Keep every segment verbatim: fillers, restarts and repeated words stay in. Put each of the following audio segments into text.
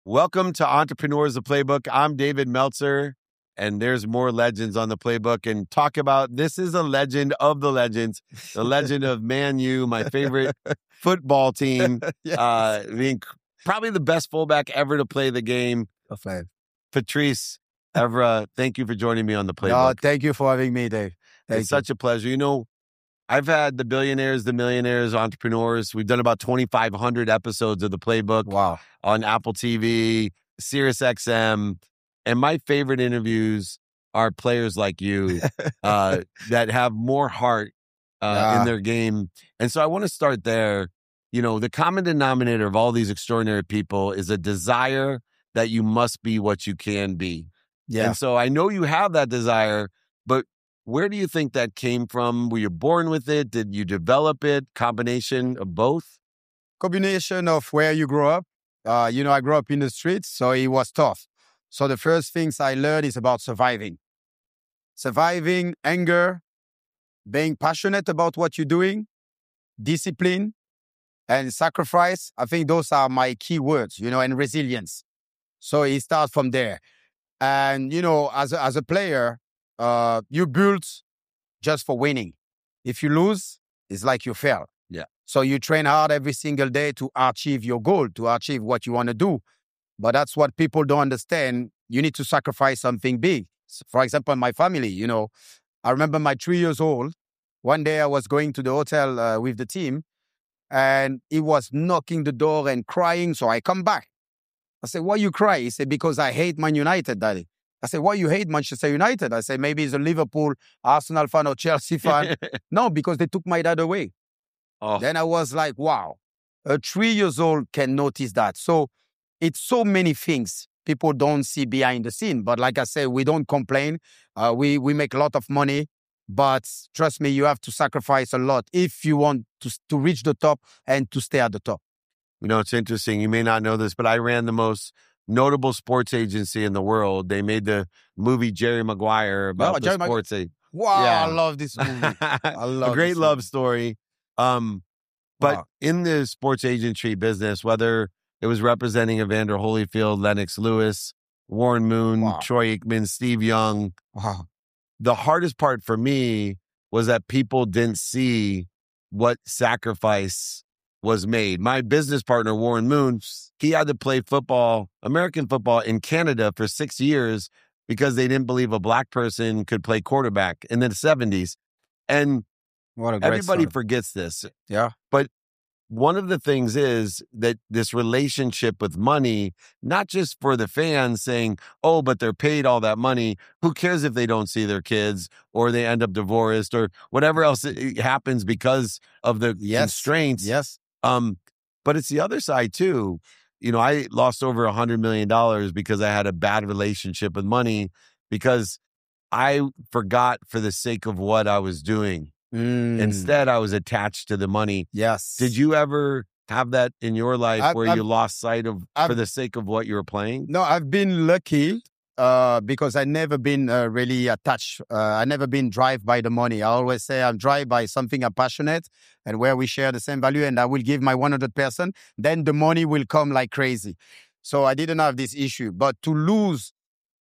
Welcome to Entrepreneurs the Playbook. I'm David Meltzer, and there's more legends on the playbook. And talk about this is a legend of the legends, the legend of Man U, my favorite football team, Yes. uh, being probably the best fullback ever to play the game. Okay. Patrice Evra, thank you for joining me on the No, playbook. thank you for having me, Dave. Thank It's you. such a pleasure. You know, I've had the billionaires, the millionaires, entrepreneurs. We've done about twenty-five hundred episodes of the playbook. Wow. On Apple T V, Sirius X M. And my favorite interviews are players like you uh, that have more heart uh, Yeah. in their game. And so I want to start there. You know, the common denominator of all these extraordinary people is a desire that you must be what you can be. Yeah. And so I know you have that desire, but where do you think that came from? Were you born with it? Did you develop it? Combination of both? Combination of where you grow up. Uh, you know, I grew up in the streets, so it was tough. So the first things I learned is about surviving. Surviving, anger, being passionate about what you're doing, discipline, and sacrifice. I think those are my key words, you know, and resilience. So it starts from there. And, you know, as a, as a player, uh, you build just for winning. If you lose, it's like you fail. Yeah. So you train hard every single day to achieve your goal, to achieve what you want to do. But that's what people don't understand. You need to sacrifice something big. So for example, my family, you know, I remember my three years old. One day I was going to the hotel uh, with the team and he was knocking the door and crying. So I come back. I said, why you cry? He said, because I hate Man United, Daddy. I said, why you hate Manchester United? I said, maybe he's a Liverpool, Arsenal fan or Chelsea fan. No, because they took my dad away. Oh. Then I was like, wow, a three years old can notice that. So it's so many things people don't see behind the scene. But like I said, we don't complain. Uh, we, we make a lot of money. But trust me, you have to sacrifice a lot if you want to, to reach the top and to stay at the top. You know, it's interesting. You may not know this, but I ran the most notable sports agency in the world. They made the movie Jerry Maguire about Oh, the Jerry Mag- sports agency. Wow, Yeah. I love this movie. I love a great this love movie. story. Um, but Wow. in the sports agency business, whether it was representing Evander Holyfield, Lennox Lewis, Warren Moon, Wow. Troy Aikman, Steve Young, Wow. the hardest part for me was that people didn't see what sacrifice was made. My business partner, Warren Moon, he had to play football, American football in Canada for six years because they didn't believe a black person could play quarterback in the seventies. And What a great everybody story. forgets this. Yeah. But one of the things is that this relationship with money, not just for the fans saying, oh, but they're paid all that money. Who cares if they don't see their kids or they end up divorced or whatever else it happens because of the Yes. constraints. Yes. Um, but it's the other side too. You know, I lost over a hundred million dollars because I had a bad relationship with money because I forgot for the sake of what I was doing. Mm. Instead, I was attached to the money. Yes. Did you ever have that in your life I've- where I've- you lost sight of for I've- the sake of what you were playing? No, I've been lucky uh, because I never been uh, really attached. Uh, I never been driven by the money. I always say I'm driven by something I'm passionate and where we share the same value and I will give my one hundred percent. Then the money will come like crazy. So I didn't have this issue. But to lose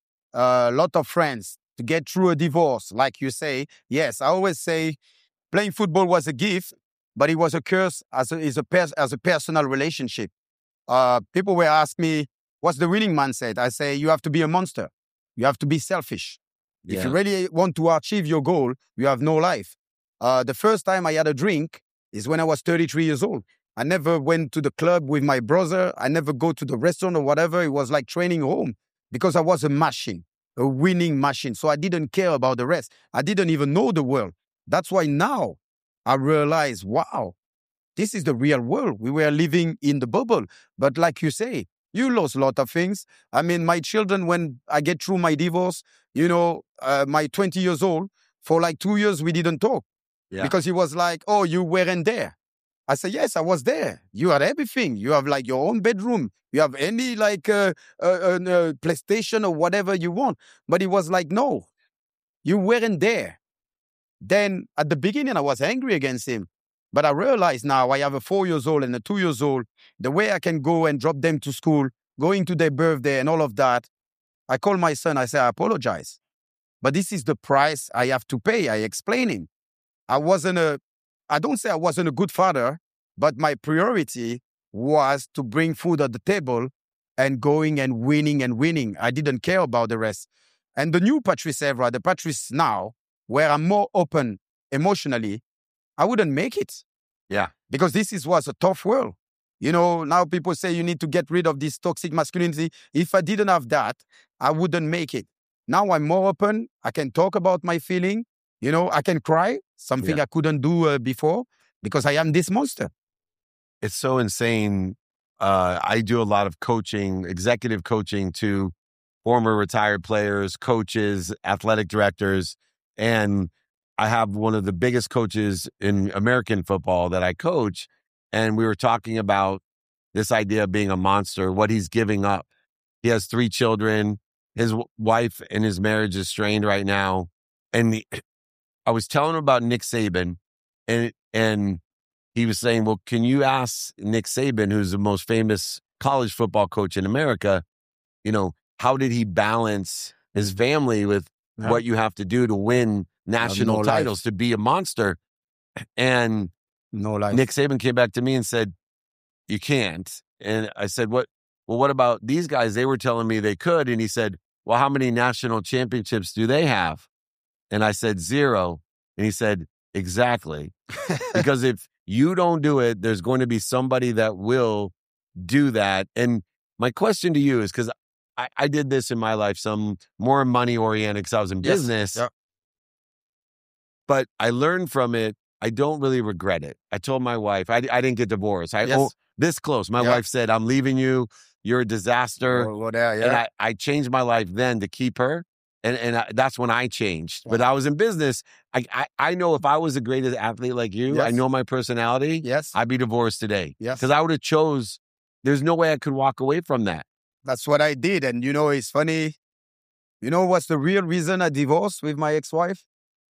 a lot of friends, to get through a divorce, like you say, yes, I always say playing football was a gift, but it was a curse as a, is a, pers- as a personal relationship. Uh, people will ask me, what's the winning mindset? I say, you have to be a monster. You have to be selfish. If you Yeah. really want to achieve your goal, you have no life. Uh, the first time I had a drink is when I was thirty-three years old. I never went to the club with my brother. I never go to the restaurant or whatever. It was like training home because I was a machine, a winning machine. So I didn't care about the rest. I didn't even know the world. That's why now I realize, wow, this is the real world. We were living in the bubble. But like you say, you lost a lot of things. I mean, my children, when I get through my divorce, you know, uh, my twenty years old, for like two years, we didn't talk. Yeah. Because he was like, oh, you weren't there. I said, yes, I was there. You had everything. You have like your own bedroom. You have any like uh, uh, uh, uh, PlayStation or whatever you want. But he was like, no, you weren't there. Then at the beginning, I was angry against him. But I realize now I have a four years old and a two years old. The way I can go and drop them to school going to their birthday and all of that. I call my son, I say, I apologize. But this is the price I have to pay. I explain him. I wasn't a, I don't say I wasn't a good father, but my priority was to bring food at the table and going and winning and winning. I didn't care about the rest. And the new Patrice Evra, the Patrice now, where I'm more open emotionally, I wouldn't make it. Yeah. Because this is was a tough world. You know, now people say you need to get rid of this toxic masculinity. If I didn't have that, I wouldn't make it. Now I'm more open. I can talk about my feeling. You know, I can cry, something Yeah. I couldn't do uh, before because I am this monster. It's so insane. Uh, I do a lot of coaching, executive coaching to former retired players, coaches, athletic directors. And I have one of the biggest coaches in American football that I coach. And we were talking about this idea of being a monster, what he's giving up. He has three children. His w- wife and his marriage is strained right now. And the, I was telling him about Nick Saban, and and he was saying, well, can you ask Nick Saban, who's the most famous college football coach in America, you know, how did he balance his family with Yeah. what you have to do to win national no titles, life. to be a monster? And No life. Nick Saban came back to me and said, you can't. And I said, what? Well, what about these guys? They were telling me they could. And he said, well, how many national championships do they have? And I said, zero. And he said, exactly. Because if you don't do it, there's going to be somebody that will do that. And my question to you is, because I, I did this in my life, some more money oriented because I was in Yes. business, Yeah. but I learned from it. I don't really regret it. I told my wife, I, I didn't get divorced. I Yes. oh, this close. My Yeah. wife said, I'm leaving you. You're a disaster. Go- go there, And yeah. I, I changed my life then to keep her. And and I, that's when I changed. But Wow. I was in business. I, I I know if I was the greatest athlete like you, I Yes. know my personality, Yes. I'd be divorced today. Yes. Because I would have chose, there's no way I could walk away from that. That's what I did. And you know, it's funny. You know what's the real reason I divorced with my ex-wife?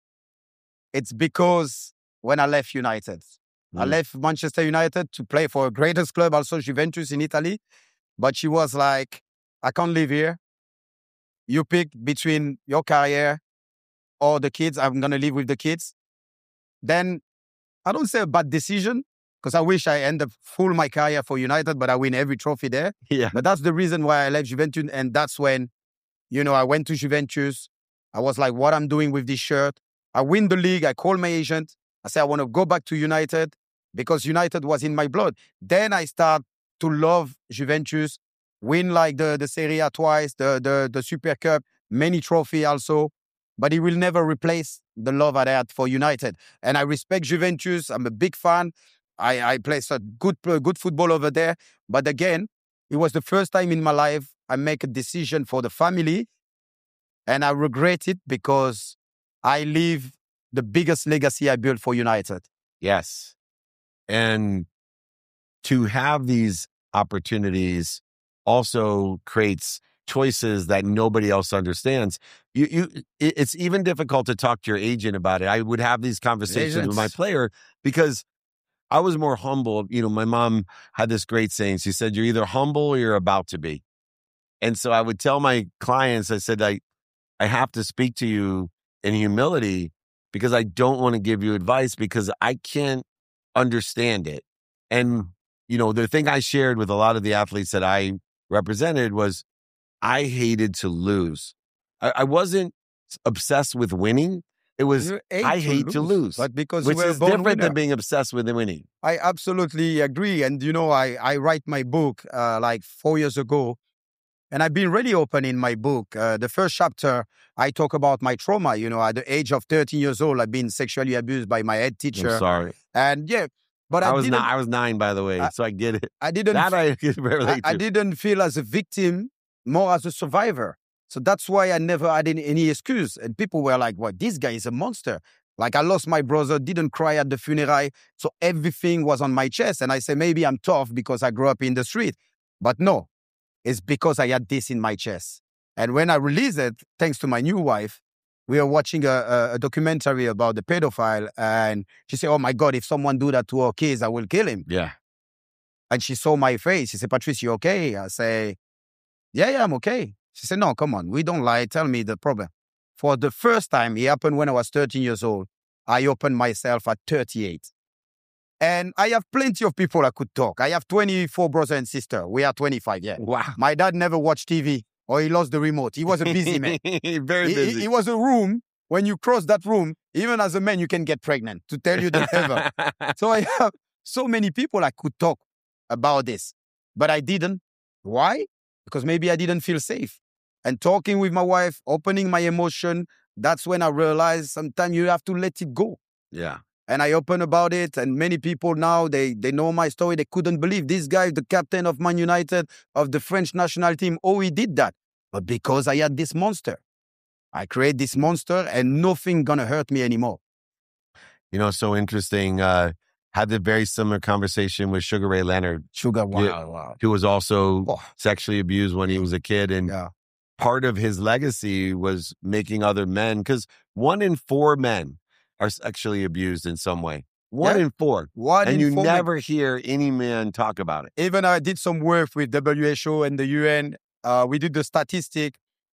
It's because when I left United, I Mm. left Manchester United to play for a greatest club, also Juventus in Italy. But she was like, I can't live here. You pick between your career or the kids. I'm going to live with the kids. Then I don't say a bad decision because I wish I end up full my career for United, but I win every trophy there. Yeah. But that's the reason why I left Juventus. And that's when, you know, I went to Juventus. I was like, what I'm doing with this shirt. I win the league. I call my agent. I say, I want to go back to United because United was in my blood. Then I start to love Juventus, win like the, the Serie A twice, the, the, the Super Cup, many trophy also. But it will never replace the love I had for United. And I respect Juventus. I'm a big fan. I, I play such good, good football over there. But again, it was the first time in my life I make a decision for the family. And I regret it because I leave the biggest legacy I built for United. Yes. And to have these opportunities also creates choices that nobody else understands. You, you, it- it's even difficult to talk to your agent about it. I would have these conversations with my Agents. player because I was more humble. You know, my mom had this great saying. She said, you're either humble or you're about to be. And so I would tell my clients, I said, I, I have to speak to you in humility because I don't want to give you advice because I can't understand it. And, you know, the thing I shared with a lot of the athletes that I represented was I hated to lose. I, I wasn't obsessed with winning. It was, You hate I to hate to lose, lose, but because which you were is born different winner. than being obsessed with winning. I absolutely agree. And, you know, I, I write my book uh, like four years ago. And I've been really open in my book. Uh, the first chapter, I talk about my trauma. You know, at the age of thirteen years old, I've been sexually abused by my head teacher. I'm sorry. And yeah, but I, I was didn't, not, I was nine, by the way, I- so I get it. I didn't, That I can I, relate I to. didn't feel as a victim, more as a survivor. So that's why I never had any, any excuse. And people were like, "What? This guy is a monster." Like I lost my brother, didn't cry at the funeral. So everything was on my chest. And I say, maybe I'm tough because I grew up in the street. But no, it's because I had this in my chest. And when I released it, thanks to my new wife, we were watching a, a, a documentary about the pedophile. And she said, oh my God, if someone do that to our kids, I will kill him. Yeah. And she saw my face. She said, Patrice, you okay? I say, Yeah, yeah, I'm okay. She said, no, come on. We don't lie. Tell me the problem. For the first time, it happened when I was thirteen years old. I opened myself at thirty-eight. And I have plenty of people I could talk. I have twenty-four brothers and sisters. We are twenty-five, yeah. Wow. My dad never watched T V or he lost the remote. He was a busy man. Very He- busy. He, he was a room. When you cross that room, even as a man, you can get pregnant, to tell you the level. So I have so many people I could talk about this, but I didn't. Why? Because maybe I didn't feel safe. And talking with my wife, opening my emotion, that's when I realized sometimes you have to let it go. Yeah. And I open about it, and many people now, they, they know my story. They couldn't believe this guy, the captain of Man United, of the French national team. Oh, he did that. But because I had this monster, I create this monster and nothing gonna hurt me anymore. You know, so interesting. Uh, had the very similar conversation with Sugar Ray Leonard, Sugar, wow, Yeah. wow. who was also Oh, sexually abused when he was a kid. And yeah. part of his legacy was making other men, because one in four men are sexually abused in some way. One Yeah. in four. One and in you four men. never hear any man talk about it. Even I did some work with W H O and the U N. Uh, we did the statistic.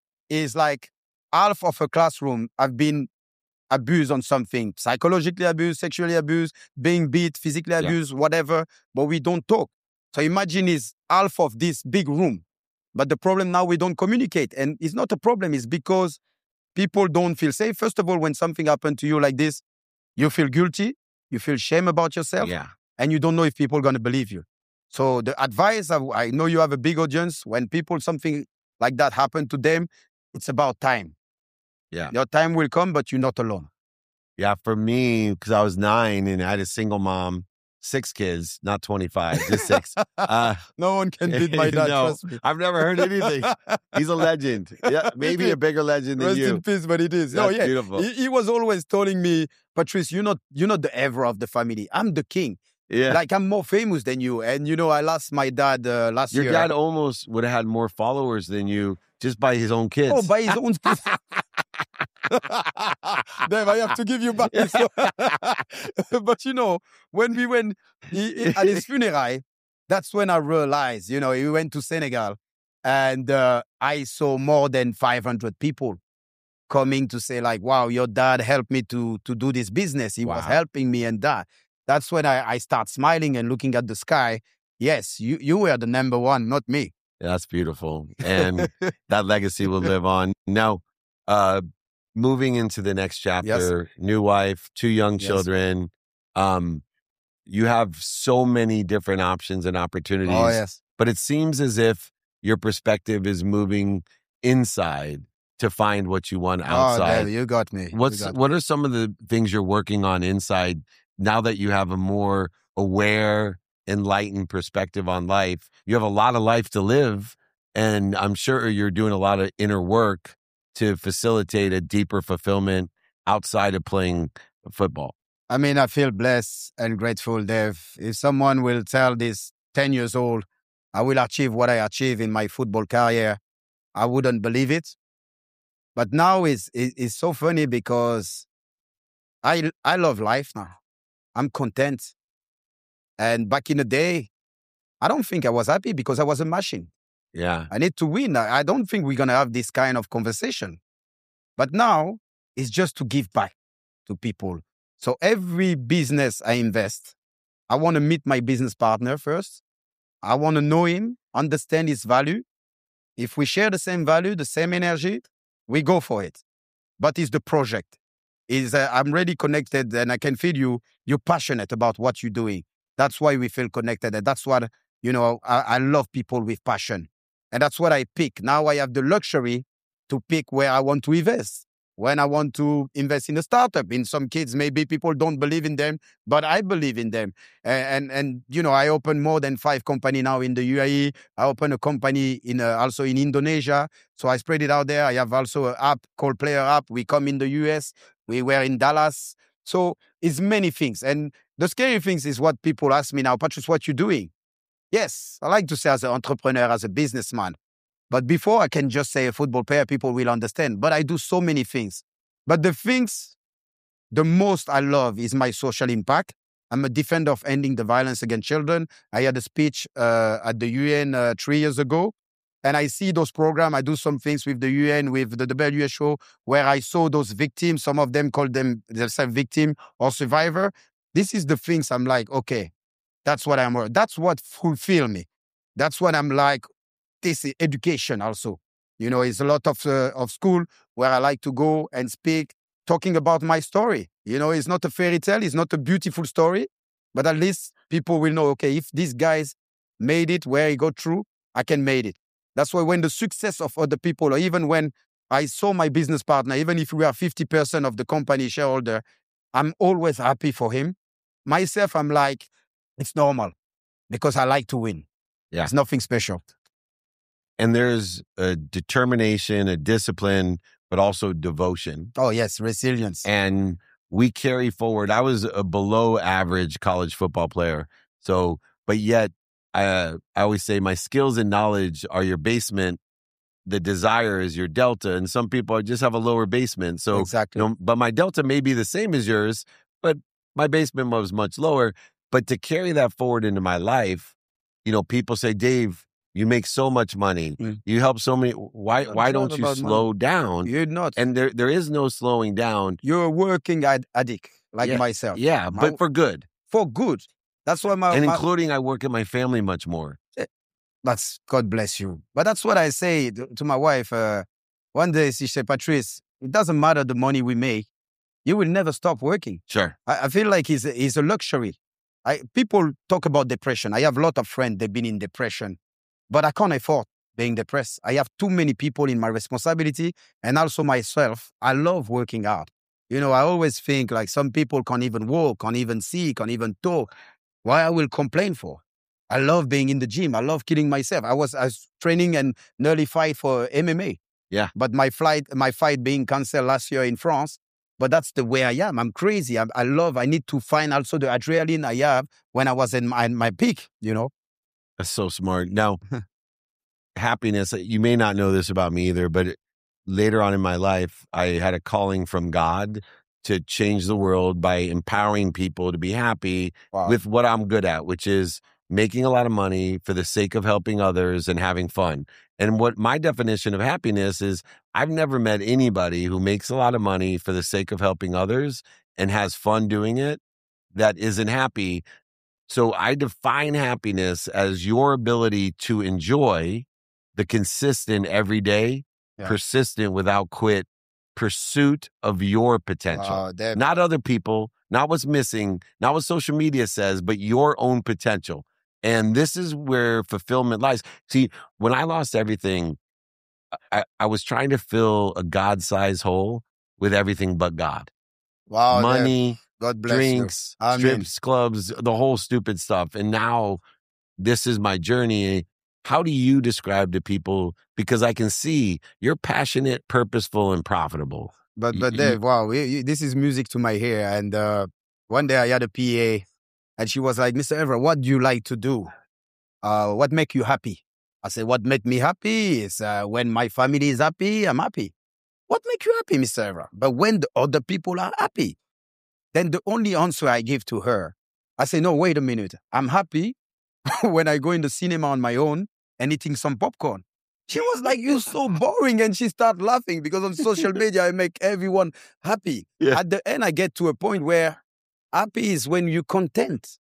Is like half of a classroom have been abused on something, psychologically abused, sexually abused, being beat, physically abused, whatever, but we don't talk. So imagine is half of this big room. But the problem now, we don't communicate. And it's not a problem, it's because people don't feel safe. First of all, when something happened to you like this, you feel guilty, you feel shame about yourself, Yeah. and you don't know if people are going to believe you. So the advice, I, I know you have a big audience, when people, something like that happen to them, it's about time. Yeah. Your time will come, but you're not alone. Yeah. For me, because I was nine and I had a single mom, six kids, not twenty-five, just six. Uh, No one can beat my dad, no, trust me. I've never heard anything. He's a legend. Yeah, maybe a bigger legend than Rest you. in peace, but it is. That's No, yeah. beautiful. He, he was always telling me, Patrice, you're not, you're not the ever of the family. I'm the king. Yeah. Like, I'm more famous than you. And, you know, I lost my dad uh, last Your year. dad almost would have had more followers than you just by his own kids. Oh, by his own kids. Dave, I have to give you back. So- but, you know, when we went he, he- at his funeral, that's when I realized, you know, he went to Senegal and uh, I saw more than five hundred people coming to say like, wow, your dad helped me to, to do this business. He was Wow. helping me and that. That's when I, I start smiling and looking at the sky. Yes, you, you were the number one, not me. That's beautiful. And that legacy will live on. Now, uh, moving into the next chapter, new wife, two young Yes. children. Um, you have so many different options and opportunities, Oh, yes. but it seems as if your perspective is moving inside to find what you want Oh, outside. Dave, you got me. You What's got me. what are some of the things you're working on inside now that you have a more aware, enlightened perspective on life? You have a lot of life to live, and I'm sure you're doing a lot of inner work to facilitate a deeper fulfillment outside of playing football. I mean, I feel blessed and grateful, Dave. If someone will tell this ten years old, I will achieve what I achieved in my football career, I wouldn't believe it. But now it's, it- it's so funny because I, I love life now. I'm content. And back in the day, I don't think I was happy because I was a machine. Yeah. I need to win. I I don't think we're going to have this kind of conversation. But now it's just to give back to people. So every business I invest, I want to meet my business partner first. I want to know him, understand his value. If we share the same value, the same energy, we go for it. But it's the project. Is uh, I'm really connected and I can feel you. You're passionate about what you're doing. That's why we feel connected. And that's what, you know, I, I love people with passion. And that's what I pick. Now I have the luxury to pick where I want to invest. When I want to invest in a startup, in some kids, maybe people don't believe in them, but I believe in them. And, and, and you know, I open more than five companies now in the U A E. I open a company in uh, also in Indonesia. So I spread it out there. I have also an app called Player App. We come in the U S. We were in Dallas. So it's many things. And the scary things is what people ask me now, Patrice, what you doing? Yes, I like to say as an entrepreneur, as a businessman. But before I can just say a football player, people will understand. But I do so many things. But the things the most I love is my social impact. I'm a defender of ending the violence against children. I had a speech uh, at the U N uh, three years ago. And I see those programs. I do some things with the U N, with the W H O, where I saw those victims. Some of them call them themselves victim or survivor. This is the things I'm like, okay, that's what I'm, that's what fulfill me. That's what I'm like, this is education also. You know, it's a lot of, uh, of school where I like to go and speak, talking about my story. You know, it's not a fairy tale. It's not a beautiful story, but at least people will know, okay, if these guys made it where he got through, I can make it. That's why when the success of other people, or even when I saw my business partner, even if we are fifty percent of the company shareholder, I'm always happy for him. Myself, I'm like, it's normal because I like to win. Yeah. It's nothing special. And there's a determination, a discipline, but also devotion. Oh, yes, resilience. And we carry forward. I was a below average college football player. So, but yet, I, I always say my skills and knowledge are your basement. The desire is your delta. And some people just have a lower basement. So, exactly. You know, but my delta may be the same as yours, but my basement was much lower. But to carry that forward into my life, you know, people say, Dave, you make so much money. Mm. You help so many. Why why don't you slow money. down? You're not. And there there is no slowing down. You're a working ad- addict like yeah. myself. Yeah, my, but for good. For good. That's why my... And my, including I work at my family much more. That's, God bless you. But that's what I say to, to my wife. Uh, one day she said, Patrice, it doesn't matter the money we make. You will never stop working. Sure. I, I feel like it's a, it's a luxury. I, people talk about depression. I have a lot of friends, they've been in depression. But I can't afford being depressed. I have too many people in my responsibility and also myself. I love working out. You know, I always think like some people can't even walk, can't even see, can't even talk. Why I will complain for? I love being in the gym. I love killing myself. I was, I was training and nearly fight for M M A. Yeah. But my flight, my fight being canceled last year in France. But that's the way I am. I'm crazy. I, I love, I need to find also the adrenaline I have when I was in my, in my peak, you know. That's so smart. Now, happiness, you may not know this about me either, but later on in my life, I had a calling from God to change the world by empowering people to be happy wow. with what I'm good at, which is making a lot of money for the sake of helping others and having fun. And what my definition of happiness is, I've never met anybody who makes a lot of money for the sake of helping others and has fun doing it that isn't happy. So I define happiness as your ability to enjoy the consistent, everyday, yeah. persistent, without quit pursuit of your potential. Uh, not other people, not what's missing, not what social media says, but your own potential. And this is where fulfillment lies. See, when I lost everything, I, I was trying to fill a God-sized hole with everything but God. Wow, money, God bless drinks, you. strips, clubs, the whole stupid stuff. And now this is my journey. How do you describe to people? Because I can see you're passionate, purposeful, and profitable. But but Dave, wow, this is music to my ear. And uh, one day I had a P A, and she was like, Mister Evra, what do you like to do? Uh, what make you happy? I said, what make me happy is uh, when my family is happy, I'm happy. What make you happy, Mister Evra? But when the other people are happy, then the only answer I give to her, I say, no, wait a minute. I'm happy when I go in the cinema on my own and eating some popcorn. She was like, you're so boring. And she started laughing because on social media, I make everyone happy. Yeah. At the end, I get to a point where happy is when you're content.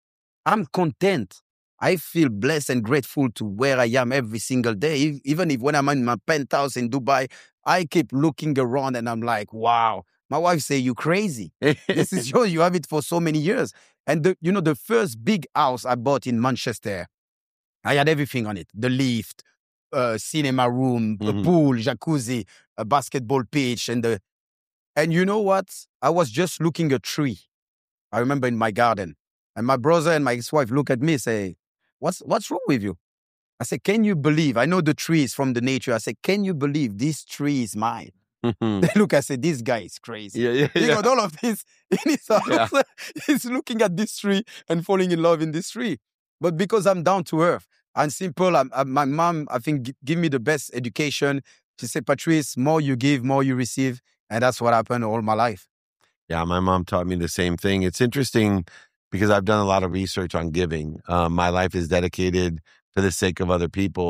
I'm content. I feel blessed and grateful to where I am every single day. Even if when I'm in my penthouse in Dubai, I keep looking around and I'm like, wow. My wife say, you crazy. This is yours. You have it for so many years. And the, you know, the first big house I bought in Manchester, I had everything on it. The lift, uh, cinema room, mm-hmm. a pool, jacuzzi, a basketball pitch. And the, and you know what? I was just looking at a tree. I remember in my garden. And my brother and my ex-wife look at me and say, what's, what's wrong with you? I said, can you believe? I know the tree is from the nature. I said, can you believe this tree is mine? Mm-hmm. They look, I said, this guy is crazy. Yeah, yeah, he yeah. got all of this in his house. Yeah. He's looking at this tree and falling in love in this tree. But because I'm down to earth and simple, I'm, I'm, my mom, I think, g- give me the best education. She said, Patrice, more you give, more you receive. And that's what happened all my life. Yeah, my mom taught me the same thing. It's interesting because I've done a lot of research on giving. Um, my life is dedicated for the sake of other people.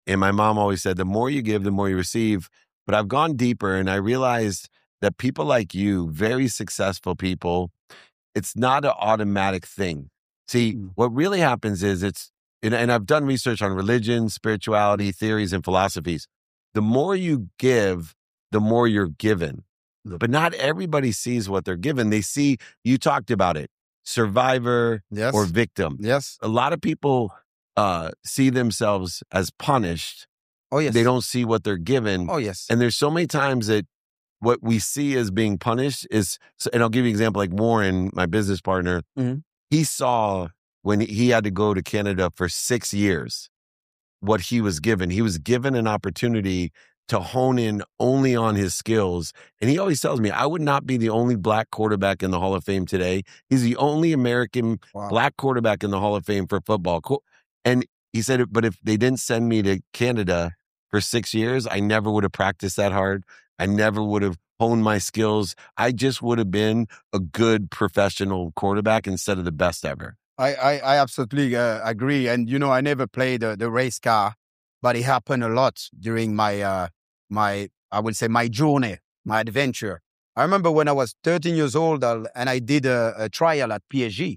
And my mom always said, the more you give, the more you receive. But I've gone deeper and I realized that people like you, very successful people, it's not an automatic thing. See, mm. what really happens is it's, and, and I've done research on religion, spirituality, theories, and philosophies. The more you give, the more you're given. But not everybody sees what they're given. They see, you talked about it, survivor yes. or victim. Yes. A lot of people uh, see themselves as punished. Oh, yes. They don't see what they're given. Oh, yes. And there's so many times that what we see as being punished is, and I'll give you an example, like Warren, my business partner, mm-hmm. he saw when he had to go to Canada for six years, what he was given. He was given an opportunity to hone in only on his skills. And he always tells me, I would not be the only black quarterback in the Hall of Fame today. He's the only American wow. black quarterback in the Hall of Fame for football. And he said, but if they didn't send me to Canada for six years, I never would have practiced that hard. I never would have honed my skills. I just would have been a good professional quarterback instead of the best ever. I, I, I absolutely uh, agree. And, you know, I never played the, the race car, but it happened a lot during my, uh, my, I would say my journey, my adventure. I remember when I was thirteen years old uh, and I did a, a trial at P S G.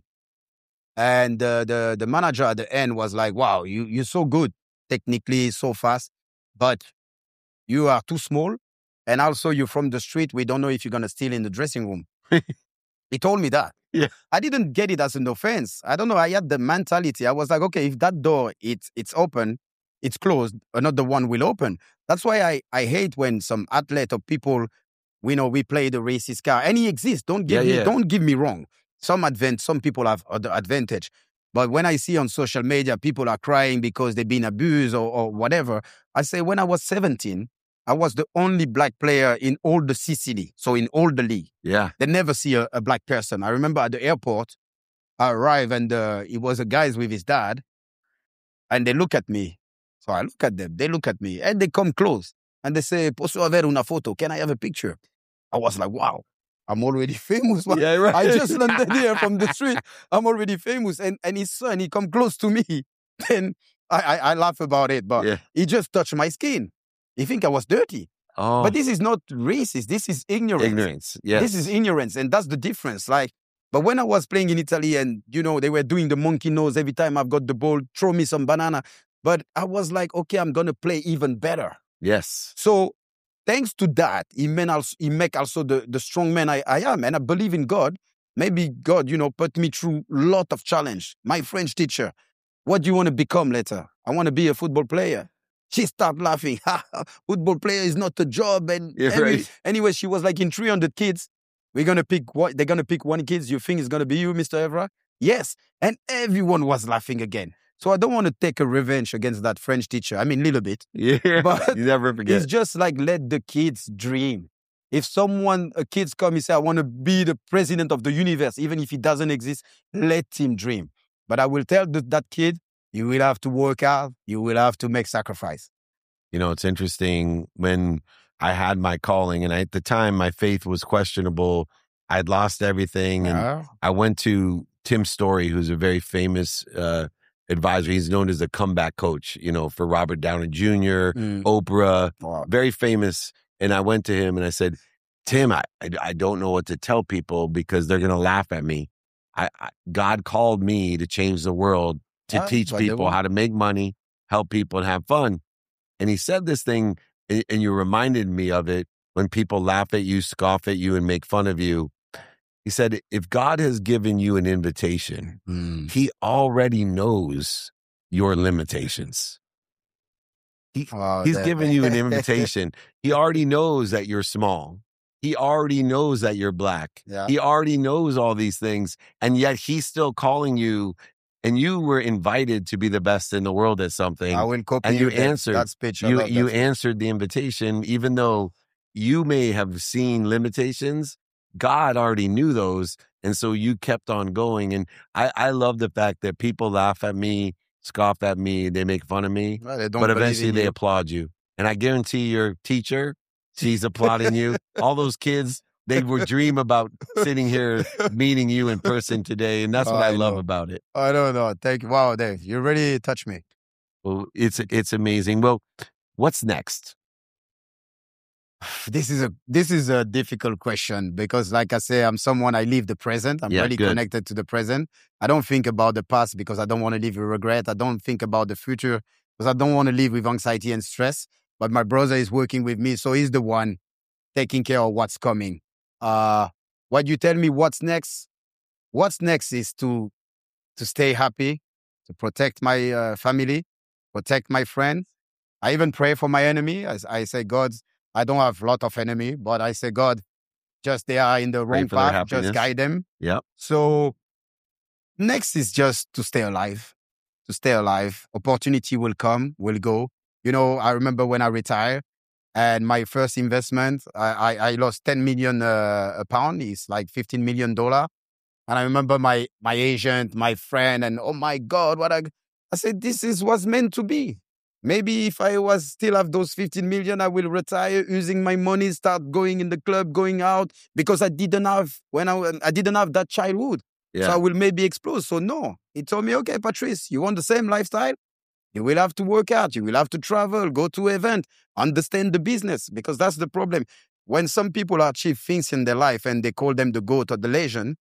And uh, the, the manager at the end was like, wow, you, you're so good, technically so fast, but you are too small. And also you're from the street. We don't know if you're going to steal in the dressing room. He told me that. Yeah. I didn't get it as an offense. I don't know. I had the mentality. I was like, okay, if that door, it's, it's open, it's closed, another one will open. That's why I, I hate when some athlete or people, we know we play the racist car. And he exists. Don't give yeah, me, yeah. don't give me wrong. Some advent, some people have the advantage. But when I see on social media, people are crying because they've been abused or, or whatever, I say when I was seventeen, I was the only black player in all the Sicily, so in all the league. Yeah. They never see a, a black person. I remember at the airport, I arrived and uh, it was a guy with his dad, and they look at me. So I look at them, they look at me, and they come close. And they say, posso avere una foto? Can I have a picture? I was like, wow, I'm already famous. Yeah, right. I just landed here from the street. I'm already famous. And, and his son, he come close to me. Then I, I, I laugh about it, but yeah. he just touched my skin. He think I was dirty. Oh. But this is not racist. This is ignorance. Ignorance, yes. This is ignorance, and that's the difference. Like, but when I was playing in Italy and, you know, they were doing the monkey nose every time I've got the ball, throw me some banana. But I was like, okay, I'm going to play even better. Yes. So thanks to that, he, made also, he make also the, the strong man I, I am. And I believe in God. Maybe God, you know, put me through a lot of challenge. My French teacher, what do you want to become later? I want to be a football player. She started laughing. Football player is not a job. And yeah, any, right. anyway, she was like, in three hundred kids, we're going to pick what they're going to pick one kid. You think it's going to be you, Mister Evra? Yes. And everyone was laughing again. So I don't want to take a revenge against that French teacher. I mean, a little bit. Yeah. But you never forget. It's just like, let the kids dream. If someone, a kid's come and say, I want to be the president of the universe, even if it doesn't exist, let him dream. But I will tell the, that kid, you will have to work out. You will have to make sacrifice. You know, it's interesting when I had my calling, and I, at the time, my faith was questionable. I'd lost everything. And yeah. I went to Tim Story, who's a very famous uh, advisor. He's known as the comeback coach, you know, for Robert Downey Junior, mm. Oprah, wow. very famous. And I went to him and I said, Tim, I, I, I don't know what to tell people because they're going to laugh at me. I, I, God called me to change the world, to yeah, teach people how to make money, help people, and have fun. And he said this thing, and, and you reminded me of it when people laugh at you, scoff at you, and make fun of you. He said, if God has given you an invitation, mm. he already knows your limitations. He, oh, he's that. given you an invitation. He already knows that you're small. He already knows that you're black. Yeah. He already knows all these things. And yet he's still calling you, and you were invited to be the best in the world at something. I will copy and you that, answered. That speech. You, that you speech. answered the invitation, even though you may have seen limitations. God already knew those. And so you kept on going. And I, I love the fact that people laugh at me, scoff at me, they make fun of me, well, they don't but eventually they you. applaud you. And I guarantee your teacher, she's applauding you. All those kids, they would dream about sitting here meeting you in person today. And that's what oh, I, I love know. about it. I don't know. Thank you. Wow, Dave, you really touched me. Well, it's it's amazing. Well, what's next? This is a this is a difficult question because, like I say, I'm someone, I live the present. I'm Yeah, really good. connected to the present. I don't think about the past because I don't want to live with regret. I don't think about the future because I don't want to live with anxiety and stress. But my brother is working with me, so he's the one taking care of what's coming. Uh, what you tell me, what's next? What's next is to to stay happy, to protect my uh, family, protect my friends. I even pray for my enemy. I, I say, God, I don't have a lot of enemy, but I say, God, just they are in the Pray wrong for their path, just happiness. guide them. Yep. So next is just to stay alive, to stay alive. Opportunity will come, will go. You know, I remember when I retired and my first investment, I, I, I lost ten million uh, a pound. It's like fifteen million dollars. And I remember my my agent, my friend, and oh my God, what I I said, this is what's meant to be. Maybe if I was still have those fifteen million, I will retire using my money, start going in the club, going out, because I didn't have when I I didn't have that childhood. Yeah. So I will maybe explode. So no, he told me, okay, Patrice, you want the same lifestyle? You will have to work out. You will have to travel, go to event, understand the business, because that's the problem. When some people achieve things in their life and they call them the GOAT or the legend,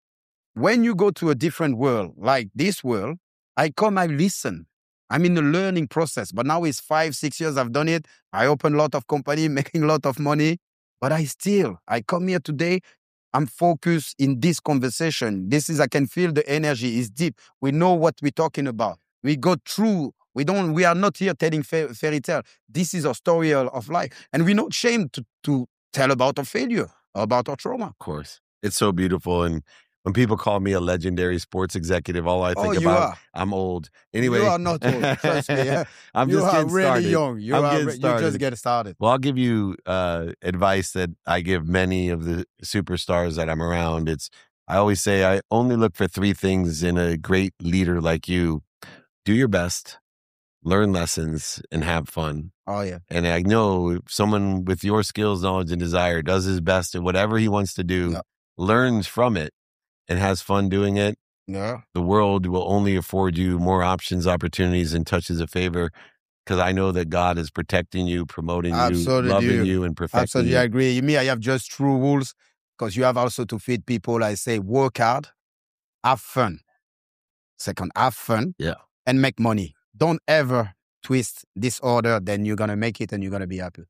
when you go to a different world, like this world, I come, I listen. I'm in the learning process, but now it's five, six years I've done it. I open a lot of company, making a lot of money, but I still, I come here today, I'm focused in this conversation. This is, I can feel the energy is deep. We know what we're talking about. We go through, we don't, we are not here telling fa- fairy tale. This is a story of life. And we're not ashamed to, to tell about our failure, about our trauma. Of course. It's so beautiful. And when people call me a legendary sports executive, all I think Oh, you about, are. I'm old. Anyway. You are not old, trust me. Yeah. I'm you just are getting really started. young. You I'm are. getting re- You started. just get started. Well, I'll give you uh, advice that I give many of the superstars that I'm around. It's, I always say, I only look for three things in a great leader like you. Do your best, learn lessons, and have fun. Oh yeah. And I know if someone with your skills, knowledge, and desire does his best at whatever he wants to do, Yeah. learns from it, and has fun doing it, Yeah. the world will only afford you more options, opportunities, and touches of favor. Because I know that God is protecting you, promoting Absolutely. you, loving you, and perfecting Absolutely, you. I agree. Me, I have just true rules because you have also to feed people. I say, work hard, have fun. Second, have fun. Yeah. And make money. Don't ever twist this order. Then you're gonna make it, and you're gonna be happy.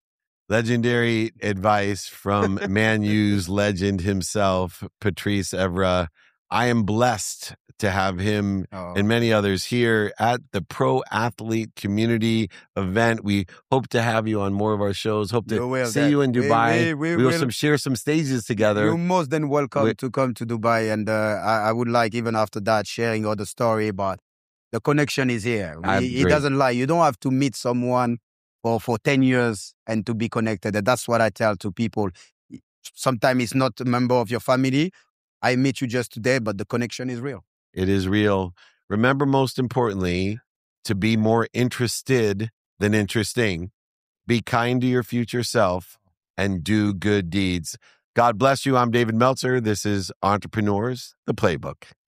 Legendary advice from Man U's legend himself, Patrice Evra. I am blessed to have him Oh. and many others here at the Pro Athlete Community event. We hope to have you on more of our shows. Hope to You will, see that- you in we- Dubai. we- we will will- some, share some stages together. You're most than welcome We- to come to Dubai, and uh, I, I would like even after that sharing all the story. But the connection is here. I He, he agree. doesn't lie. You don't have to meet someone for for ten years and to be connected. And that's what I tell to people. Sometimes it's not a member of your family. I meet you just today, but the connection is real. It is real. Remember, most importantly, to be more interested than interesting. Be kind to your future self and do good deeds. God bless you. I'm David Meltzer. This is Entrepreneurs, the Playbook.